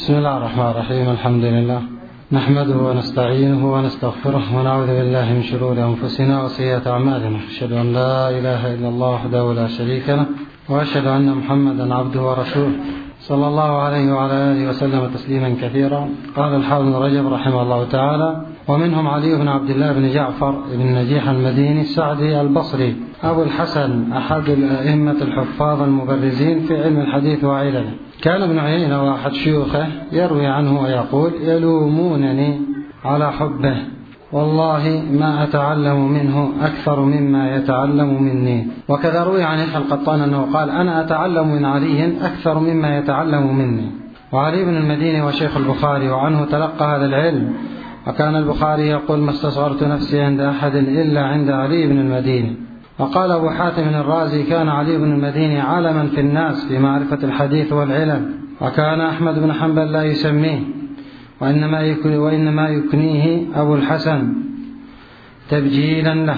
بسم الله الرحمن الرحيم. الحمد لله نحمده ونستعينه ونستغفره ونعوذ بالله من شرور أنفسنا وسيئات أعمالنا. أشهد أن لا إله إلا الله وحده لا شريك له، وأشهد أن محمدا عبده ورسوله صلى الله عليه وعلى آله وسلم تسليما كثيرا. قال الحافظ بن رجب رحمه الله تعالى: ومنهم علي بن عبد الله بن جعفر بن نجيح المديني السعدي البصري أبو الحسن، أحد الأئمة الحفاظ المبرزين في علم الحديث وعلله. كان ابن عيينة وأحد شيوخه يروي عنه ويقول: يلومونني على حبه، والله ما أتعلم منه أكثر مما يتعلم مني. وكذا روي عن يحيى القطان أنه قال: أنا أتعلم من علي أكثر مما يتعلم مني. وعلي بن المديني وشيخ البخاري، وعنه تلقى هذا العلم. وكان البخاري يقول: ما استصغرت نفسي عند أحد إلا عند علي بن المديني. وقال أبو حاتم الرازي: كان علي بن المديني علما في الناس في معرفة الحديث والعلم، وكان أحمد بن حنبل لا يسميه، وإنما يكنيه أبو الحسن تبجيلا له.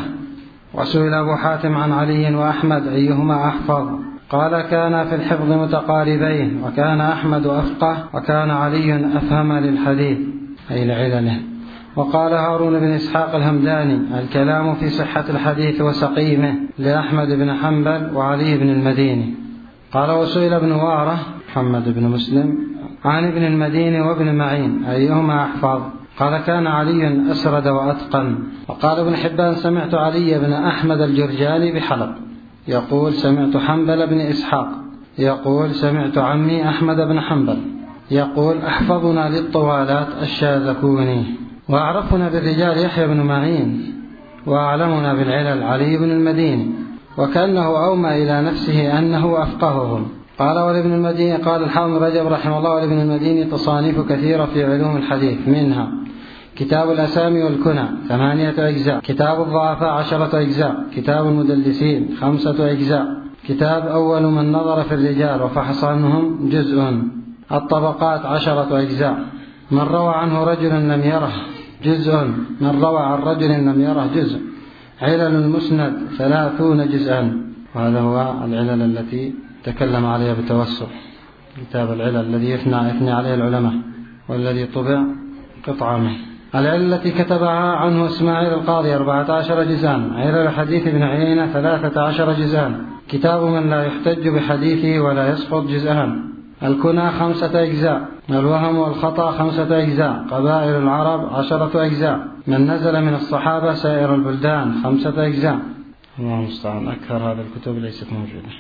وسئل أبو حاتم عن علي وأحمد أيهما أحفظ، قال: كان في الحفظ متقاربين، وكان أحمد أفقه، وكان علي أفهم للحديث أي لعلله. وقال هارون بن إسحاق الهمداني: الكلام في صحة الحديث وسقيمه لأحمد بن حنبل وعلي بن المديني. قال: وسئل ابن وارة محمد بن مسلم عن ابن المديني وابن معين أيهما أحفظ، قال: كان علي أسرد وأتقن. وقال ابن حبان: سمعت علي بن أحمد الجرجاني بحلب يقول: سمعت حنبل بن إسحاق يقول: سمعت عمي أحمد بن حنبل يقول: أحفظنا للطوالات الشاذكوني، وأعرفنا بالرجال يحيى بن معين، وأعلمنا بالعلل علي بن المديني. وكأنه أومى إلى نفسه أنه أفقههم. قال: ولابن المديني، قال الحافظ رجب رحمه الله: ولابن المديني تصانيف كثيرة في علوم الحديث، منها كتاب الأسامي والكنى 8 أجزاء، كتاب الضعفاء 10 أجزاء، كتاب المدلسين 5 أجزاء، كتاب أول من نظر في الرجال وفحص عنهم جزء، الطبقات 10 أجزاء، من روى عنه رجل لم يره جزء، من روى عن رجل لم يره جزء، علل المسند 30 جزءا. وهذا هو العلل التي تكلم عليها بتوسع، كتاب العلل الذي يثني عليه العلماء، والذي طبع قطعة منه. العلل التي كتبها عنه إسماعيل القاضي 14 جزءا، علل حديث ابن عيينة 13 جزءا، كتاب من لا يحتج بحديثه ولا يسقط جزءا، الكنى 5 أجزاء، الوهم والخطأ 5 أجزاء، قبائل العرب 10 أجزاء، من نزل من الصحابة سائر البلدان 5 أجزاء. الله المستعان. أكثر هذه الكتب ليست موجودة،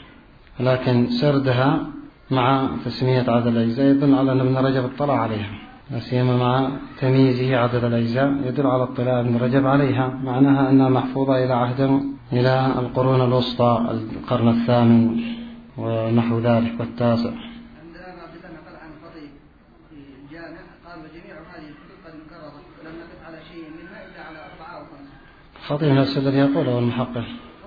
لكن سردها مع تسمية عدد الأجزاء يدل على أن ابن رجب اطلع عليها، لا سيما مع تمييزه عدد الأجزاء يدل على اطلاع ابن رجب عليها، معناها أنها محفوظة إلى القرون الوسطى، القرن الثامن ونحو ذلك والتاسع. خطيب نفسه الذي يقوله المحقق.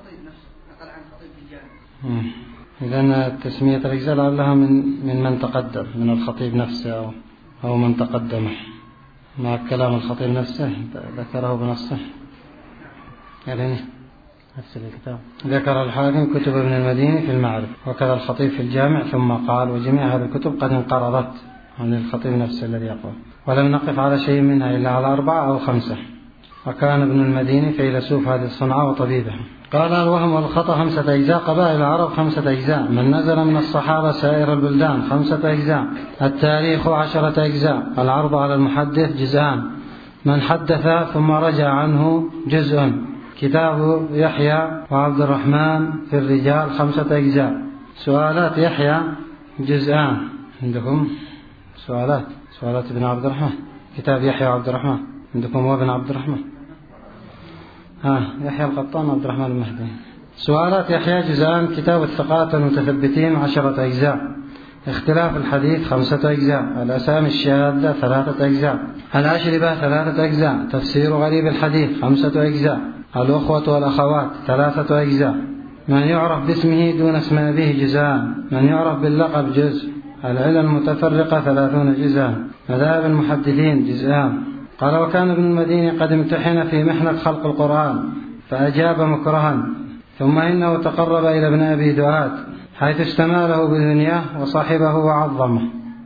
إذن تسمية الأجزاء لعلها من تقدم من الخطيب نفسه أو من تقدمه، مع كلام الخطيب نفسه ذكره بنصه. يعني نفس الكتاب ذكر الحاكم كتب ابن المديني في المعرفة، وكذا الخطيب في الجامع، ثم قال: وجميع هذه الكتب قد انقرضت عن الخطيب نفسه الذي يقول، ولم نقف على شيء منها إلا على 4 أو 5. وكان ابن المديني فيلسوف هذه الصنعة وطبيبه. قال: الوهم والخطأ 5 أجزاء، قبائل العرب 5 أجزاء، من نزل من الصحابة سائر البلدان 5 أجزاء، التاريخ 10 أجزاء، العرض على المحدث جزءان، من حدث ثم رجع عنه جزء، كتاب يحيى وعبد الرحمن في الرجال 5 أجزاء، سؤالات يحيى جزءان. عندكم سؤالات ابن عبد الرحمن، كتاب يحيى وعبد الرحمن عندكم وابن عبد الرحمن، يحيى القطان عبد الرحمن المهدي. سؤالات يحيى جزءان، كتاب الثقات المتثبتين 10 أجزاء، اختلاف الحديث 5 أجزاء، الأسامي الشاذة 3 أجزاء، الأشربة 3 أجزاء، تفسير غريب الحديث 5 أجزاء، الأخوة والأخوات 3 أجزاء، من يعرف باسمه دون اسم أبيه جزءان، من يعرف باللقب جزء، العلل المتفرقة 30 جزءا، مذاهب المحدثين جزءان. قال: وكان ابن المديني قد امتحن في محنة خلق القرآن فأجاب مكرها، ثم إنه تقرب إلى ابن أبي دؤاد حيث استماله بدنياه وصاحبه وعظمه،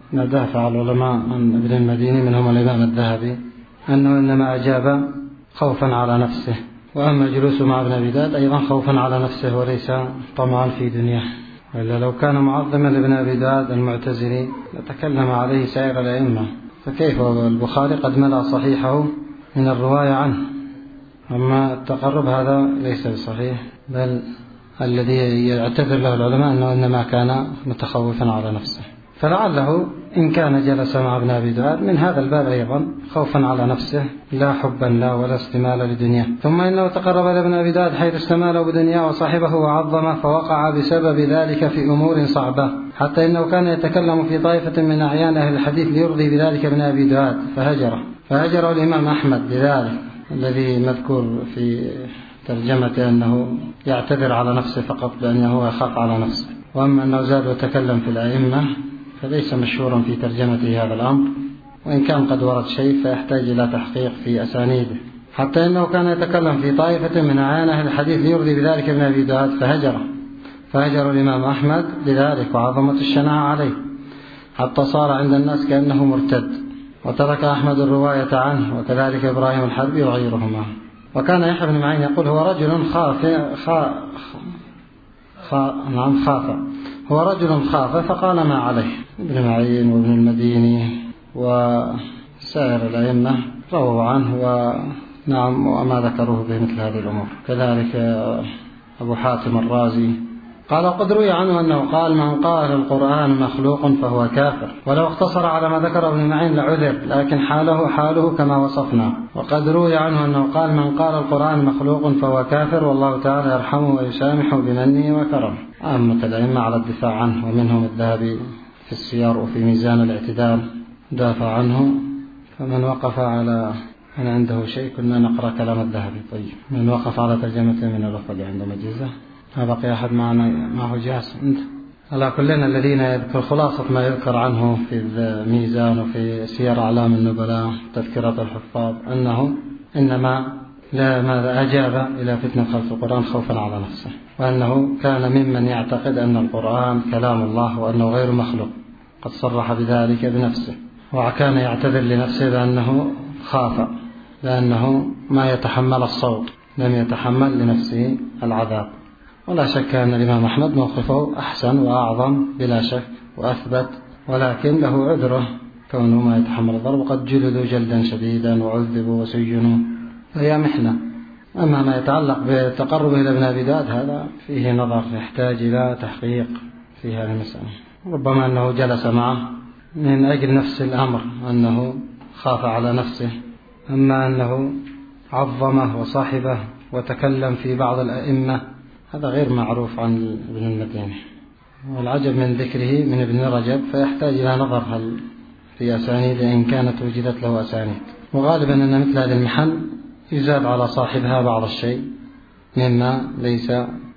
دافع العلماء عن ابن المديني منهم الإمام الذهبي أنه إنما أجاب خوفا على نفسه، وأما جلوسه مع ابن أبي دؤاد أيضا خوفا على نفسه وليس طمعا في دنياه، وإلا لو كان معظما لابن أبي دؤاد المعتزلي لتكلم عليه سائر الأئمة، فكيف البخاري قد ملأ صحيحه من الرواية عنه. أما التقرب هذا ليس بصحيح، بل الذي يعتذر له العلماء أنه إنما كان متخوفا على نفسه، فلعله إن كان جلس مع ابن أبي دؤاد من هذا الباب أيضا خوفا على نفسه لا حبا لا ولا استمالا لدنياه. ثم إنه تقرب إلى ابن أبي دؤاد حيث استماله بدنياه وصاحبه وعظمه، فوقع بسبب ذلك في أمور صعبة، حتى إنه كان يتكلم في طائفة من أعيان أهل الحديث ليرضي بذلك ابن أبي دؤاد فهجره الإمام أحمد بذلك، الذي مذكور في ترجمة أنه يعتذر على نفسه فقط بأنه يخاف على نفسه. وأما أنه زاد وتكلم في الأئمة فليس مشهورا في ترجمته هذا الأمر، وإن كان قد ورد شيء فيحتاج إلى تحقيق في أسانيده. حتى إنه كان يتكلم في طائفة من أعيان أهل الحديث ليرضي بذلك ابن أبي دؤاد فهجر الإمام أحمد بذلك وعظمت الشناعة عليه، حتى صار عند الناس كأنه مرتد، وترك أحمد الرواية عنه، وكذلك إبراهيم الحربي وغيرهما. وكان يحيى بن معين يقول هو رجل خاف فقال ما عليه. ابن معين وابن المديني وسائر الأئمة رووا عنه وما ذكروه بمثل هذه الأمور. كذلك أبو حاتم الرازي قال قد روي عنه أنه قال من قال القرآن مخلوق فهو كافر، ولو اقتصر على ما ذكر ابن معين لعذر، لكن حاله كما وصفنا. وقد روي عنه أنه قال من قال القرآن مخلوق فهو كافر، والله تعالى يرحمه ويسامحه بمنه وكرمه. عامة الأئمة على الدفاع عنه، ومنهم الذهبي في السير وفي ميزان الاعتدال دافع عنه. فمن وقف على أن عنده شيء كنا نقرأ كلام الذهبي. طيب من وقف على ترجمته من الأخوة عنده مجيزة؟ بقي أحد معه جاهز؟ أنت على كلنا الذين يذكر خلاصة ما يذكر عنه في الميزان وفي سير أعلام النبلاء تذكرة الحفاظ أنه إنما ماذا أجاب إلى فتنة خلق القرآن خوفا على نفسه، وأنه كان ممن يعتقد أن القرآن كلام الله وأنه غير مخلوق، قد صرح بذلك بنفسه. وكان يعتذر لنفسه بأنه خاف لأنه ما يتحمل الصوت، لم يتحمل لنفسه العذاب. ولا شك أن الإمام أحمد موقفه أحسن وأعظم بلا شك وأثبت، ولكن له عذره كونه ما يتحمل الضرب، وقد جلدوا جلدا شديدا وعذبوا وسجنوا، فهي محنة. أما ما يتعلق بتقربه إلى ابن أبي دؤاد هذا فيه نظر يحتاج إلى تحقيق في هذه المسألة. ربما أنه جلس معه من أجل نفس الأمر أنه خاف على نفسه، أما أنه عظمه وصاحبه وتكلم في بعض الأئمة هذا غير معروف عن ابن المديني. والعجب من ذكره من ابن رجب فيحتاج إلى نظر هل في أسانيد إن كانت وجدت له أسانيد. وغالبا أن مثل هذه المحن يزاد على صاحبها بعض الشيء مما ليس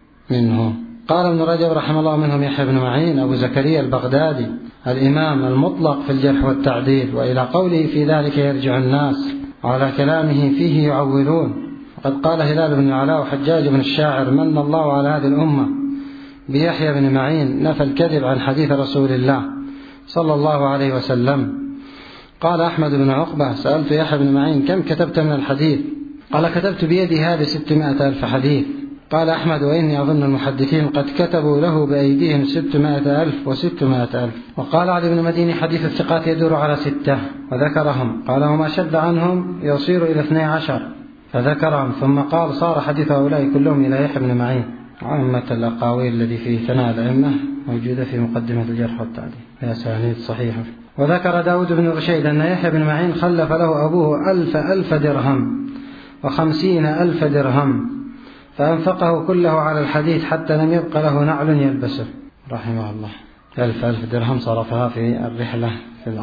منه. قال ابن رجب رحمه الله منهم يحيى بن معين أبو زكريا البغدادي الإمام المطلق في الجرح والتعديل، وإلى قوله في ذلك يرجع الناس وعلى كلامه فيه يعولون. وقد قال هلال بن علاء وحجاج بن الشاعر من الله على هذه الأمة بيحيى بن معين نفى الكذب عن حديث رسول الله صلى الله عليه وسلم. قال أحمد بن عقبة سألت يحيى بن معين كم كتبت من الحديث؟ قال كتبت بيدي هذه 600,000 حديث. قال أحمد وإني أظن المحدثين قد كتبوا له بأيديهم 600,000 و600,000. وقال علي بن مديني حديث الثقات يدور على 6 وذكرهم، قال وما شد عنهم يصير إلى 12 فذكرهم، ثم قال صار حديث هؤلاء كلهم إلى يحيى بن معين. عامة الأقاويل التي في ثناء الأئمة موجودة في مقدمة الجرح والتعديل بأسانيد صحيحة. وذكر داود بن رشيد أن يحيى بن معين خلف له أبوه 1,000 درهم و50,000 درهم، فأنفقه كله على الحديث حتى لم يبق له نعل يلبسه رحمه الله. 1,000 درهم صرفها في الرحلة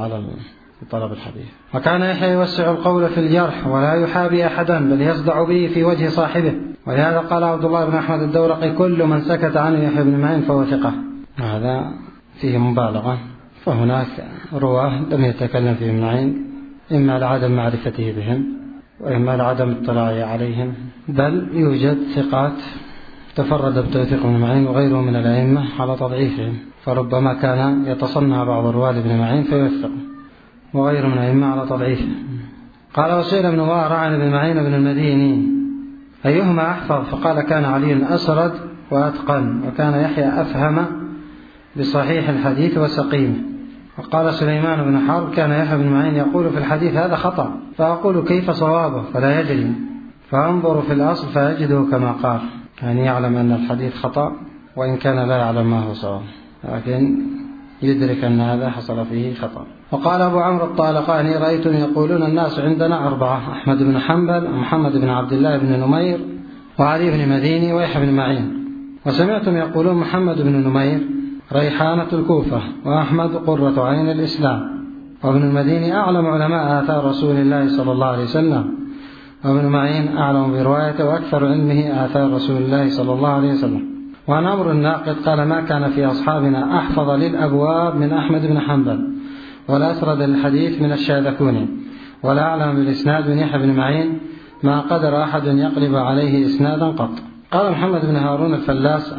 في طلب الحديث. وكان يحيى يوسع القول في الجرح ولا يحابي أحدا بل يصدع به في وجه صاحبه، ولهذا قال عبد الله بن أحمد الدورقي كل من سكت عنه يحيى بن معين فهو ثقة. هذا فيه مبالغة، فهناك رواه لم يتكلم فيه ابن معين إما لعدم معرفته بهم وإما لعدم اطلاعه عليهم، بل يوجد ثقات تفرد بتوثيق ابن معين وغيره من الأئمة على تضعيفهم، فربما كان يتصنع بعض رواة ابن معين فيوثق، وغيره من الأئمة على تضعيفه. قال وسئل ابن وارع عن ابن معين بن المديني أيهما أحفظ؟ فقال كان علي أسرد وأتقن، وكان يحيى أفهم بصحيح الحديث وسقيمه. وقال سليمان بن حرب كان يحيى بن معين يقول في الحديث هذا خطأ، فأقول كيف صوابه فلا يدري، فأنظر في الأصل فأجده كما قال، يعني يعلم أن الحديث خطأ وإن كان لا يعلم ما هو صواب، لكن يدرك أن هذا حصل فيه خطأ. وقال أبو عمرو الطالقاني رأيتم يقولون الناس عندنا 4: أحمد بن حنبل ومحمد بن عبد الله بن نمير وعلي بن مديني ويحيى بن معين، وسمعتم يقولون محمد بن نمير ريحانة الكوفة، وأحمد قرة عين الإسلام، وابن المديني أعلم علماء آثار رسول الله صلى الله عليه وسلم، وابن معين أعلم بروايته وأكثر علمه آثار رسول الله صلى الله عليه وسلم. وعن عمرو الناقد قال ما كان في أصحابنا أحفظ للأبواب من أحمد بن حنبل، ولا أسرد الحديث من الشاذكوني، ولا أعلم بالإسناد من يحيى بن معين ما قدر أحد يقلب عليه إسنادا قط. قال محمد بن هارون الفلاس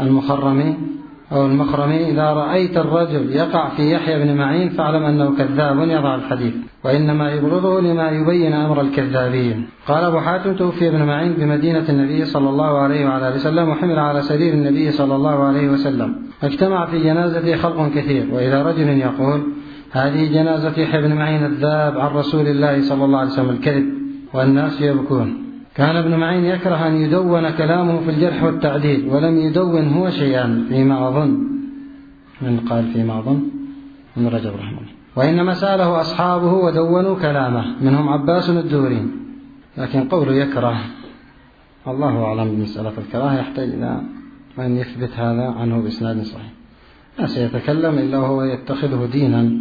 المخرمي إذا رأيت الرجل يقع في يحيى بن معين فاعلم أنه كذاب يضع الحديث، وإنما يبغضه لما يبين أمر الكذابين. قال أبو حاتم توفي ابن معين بمدينة النبي صلى الله عليه وعلى آله وسلم، وحمل على سرير النبي صلى الله عليه وسلم، اجتمع في جنازته خلق كثير، وإذا رجل يقول هذه جنازة يحيى بن معين الذاب عن رسول الله صلى الله عليه وسلم الكذب، والناس يبكون. كان ابن معين يكره أن يدون كلامه في الجرح والتعديل، ولم يدون هو شيئا فيما أظن، من قال فيما أظن من رجب رحمه الله، وإنما سأله أصحابه ودونوا كلامه، منهم عباس الدوري. لكن قوله يكره الله أعلم بمسألة الكراهة، يحتاج إلى أن يثبت هذا عنه بإسناد صحيح. لا سيتكلم إلا وهو يتخذه دينا،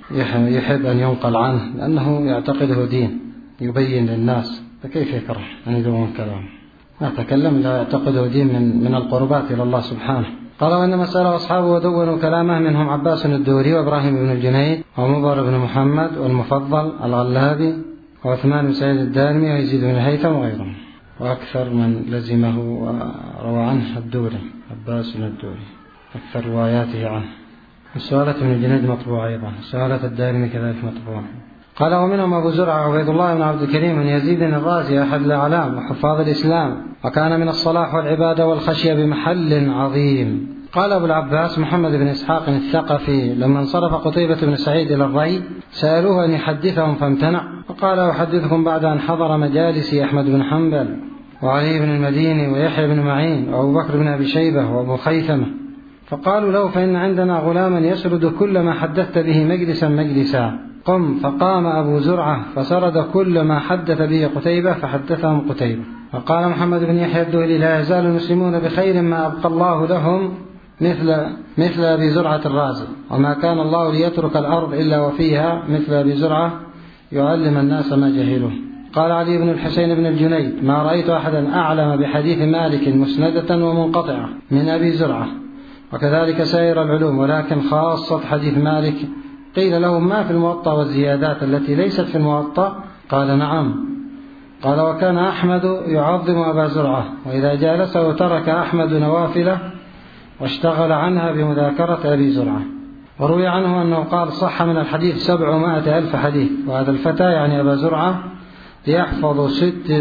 يحب أن ينقل عنه لأنه يعتقده دين يبين للناس، فكيف يكره أن يدون كلام؟ لا تكلم لا يعتقده دين من القربات إلى الله سبحانه. قال وإنما سأله أصحابه ودونوا كلامه، منهم عباس الدوري وإبراهيم بن الجنيد ومضر بن محمد والمفضل الغلابي وعثمان بن سعيد الدارمي ويزيد بن الهيثم وغيرهم، وأكثر من لزمه وروى عنه الدوري عباس الدوري أكثر رواياته عنه. السؤالة بن الجنيد مطبوع أيضا، السؤالة الدارمي كذلك مطبوع. قال ومنهم أبو زرعة وعبيد الله بن عبد الكريم بن يزيد الرازي أحد الأعلام وحفاظ الإسلام، وكان من الصلاح والعبادة والخشية بمحل عظيم. قال أبو العباس محمد بن إسحاق الثقفي لما انصرف قتيبة بن سعيد إلى الري سألوه أن يحدثهم فامتنع، فقال أحدثكم بعد أن حضر مجالسي أحمد بن حنبل وعلي بن المديني ويحيى بن معين وأبو بكر بن أبي شيبة وأبو خيثمة، فقالوا له فإن عندنا غلاما يسرد كل ما حدثت به مجلسا قم. فقام أبو زرعة فسرد كل ما حدث به قتيبة فحدثهم قتيبة. وقال محمد بن يحيى الدهلي لا يزال المسلمون بخير ما أبقى الله لهم مثل أبي زرعة الرازي، وما كان الله ليترك الأرض إلا وفيها مثل أبي زرعة يعلم الناس ما جهلوه. قال علي بن الحسين بن الجنيد ما رأيت أحدا أعلم بحديث مالك مسندة ومنقطعة من أبي زرعة، وكذلك سائر العلوم، ولكن خاصة حديث مالك. قيل له ما في الموطأ والزيادات التي ليست في الموطأ؟ قال نعم. قال وكان أحمد يعظم أبا زرعة، وإذا جالسه ترك أحمد نوافله واشتغل عنها بمذاكرة أبي زرعة. وروي عنه أنه قال صح من الحديث 700,000 حديث، وهذا الفتى يعني أبا زرعة يحفظ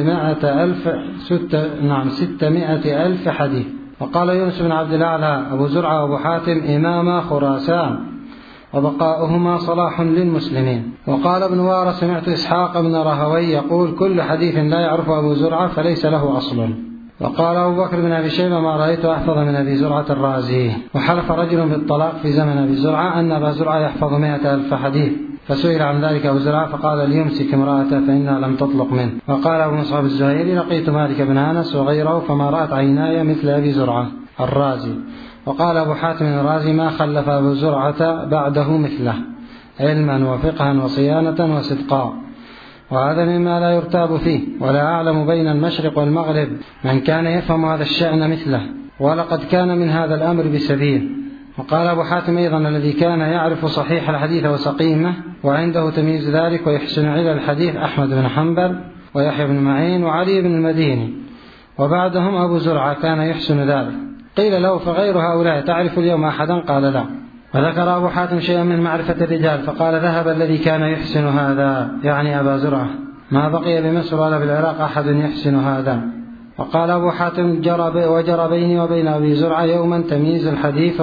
600,000 حديث. وقال يونس بن عبد الأعلى أبو زرعة وأبو حاتم إمام خراسان، وبقاؤهما صلاح للمسلمين. وقال ابن وارى سمعت إسحاق بن راهوي يقول كل حديث لا يعرف أبو زرعة فليس له أصل. وقال أبو بكر بن أبي شيبة ما رأيت أحفظ من أبي زرعة الرازي. وحلف رجل بالطلاق في زمن أبي زرعة أن أبا زرعة يحفظ 100,000 حديث، فسئل عن ذلك أبو زرعة فقال ليمسك امرأته فإنها لم تطلق منه. وقال أبو مصعب الزهيري لقيت مالك بن أنس وغيره فما رأت عيناي مثل أبي زرعة الرازي. وقال أبو حاتم الرازي ما خلف أبو زرعة بعده مثله علما وفقها وصيانة وصدقا، وهذا مما لا يرتاب فيه، ولا أعلم بين المشرق والمغرب من كان يفهم هذا الشأن مثله، ولقد كان من هذا الأمر بسبيل. وقال أبو حاتم أيضا الذي كان يعرف صحيح الحديث وسقيمه وعنده تمييز ذلك ويحسن على الحديث أحمد بن حنبل ويحيى بن معين وعلي بن المديني وبعدهم أبو زرعة كان يحسن ذلك. قيل له: فغير هؤلاء تعرف اليوم أحدا؟ قال: لا. وذكر أبو حاتم شيئا من معرفة الرجال، فقال: ذهب الذي كان يحسن هذا، يعني أبا زرعة، ما بقي بمصر ولا بالعراق أحد يحسن هذا. وقال أبو حاتم: وجرى بيني وبين أبي زرعة يوما تمييز الحديث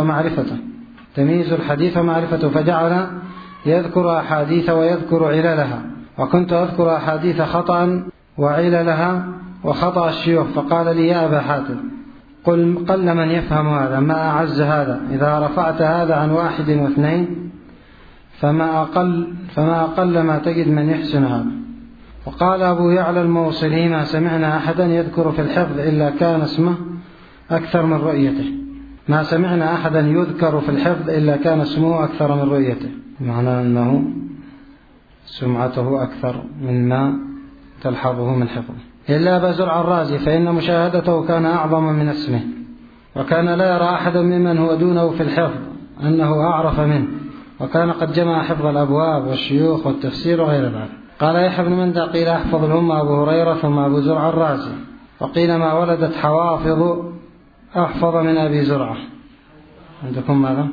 ومعرفته، فجعل يذكر أحاديث ويذكر عللها، وكنت أذكر أحاديث خطأ وعللها وخطأ الشيوخ، فقال لي: يا أبا حاتم، قل من يفهم هذا، ما أعز هذا، إذا رفعت هذا عن 1 و2 فما أقل ما تجد من يحسن هذا. وقال أبو يعلى الموصلي: ما سمعنا أحدا يذكر في الحفظ إلا كان اسمه أكثر من رؤيته. ما سمعنا أحدا يذكر في الحفظ إلا كان اسمه أكثر من رؤيته، معنى أنه سمعته أكثر مما تلحظه من حفظه. إلا أبا زرع الرازي، فإن مشاهدته كان أعظم من اسمه، وكان لا يرى أحدا ممن هو دونه في الحفظ أنه أعرف منه، وكان قد جمع حفظ الأبواب والشيوخ والتفسير وغير ذلك. قال يحيى بن مندى: قيل أحفظ الأمة أبو هريرة ثم أبو زرع الرازي، وقيل ما ولدت حوافظ أحفظ من أبي زرعة. عندكم ماذا؟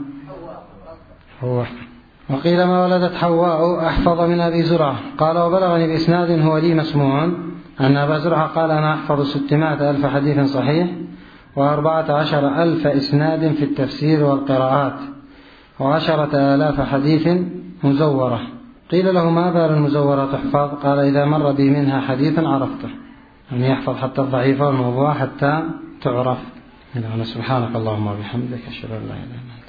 وقيل ما ولدت حواء أحفظ من أبي زرعة. قال: وبلغني بإسناد هو لي مسموع أن أبا زرعة قال: أنا أحفظ 600,000 حديث صحيح و14,000 إسناد في التفسير والقراءات و10,000 حديث مزورة. قيل له: ما بال المزورة تحفظ؟ قال: إذا مر بي منها حديث عرفته. يعني يحفظ حتى الضعيف والموضوع حتى تعرف. سبحانك اللهم وبحمدك، أشهد أن لا إله إلا أنت.